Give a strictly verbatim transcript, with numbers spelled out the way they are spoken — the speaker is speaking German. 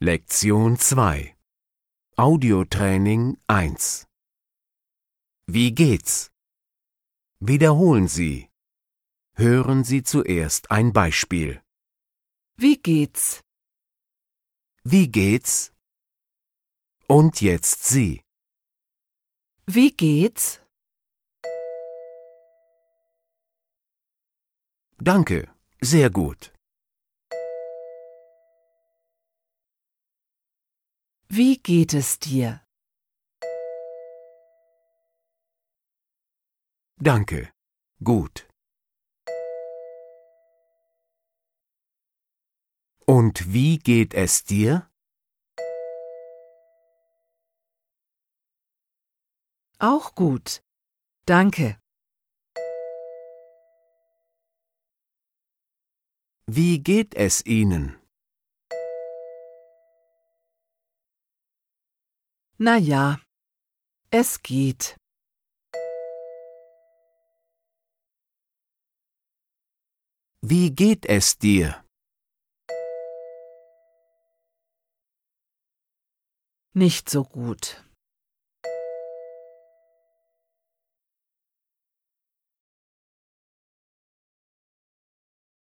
Lektion zwei. Audiotraining eins. Wie geht's? Wiederholen Sie. Hören Sie zuerst ein Beispiel. Wie geht's? Wie geht's? Und jetzt Sie. Wie geht's? Danke, sehr gut. Wie geht es dir? Danke, gut. Und wie geht es dir? Auch gut. Danke. Wie geht es Ihnen? Na ja, es geht. Wie geht es dir? Nicht so gut.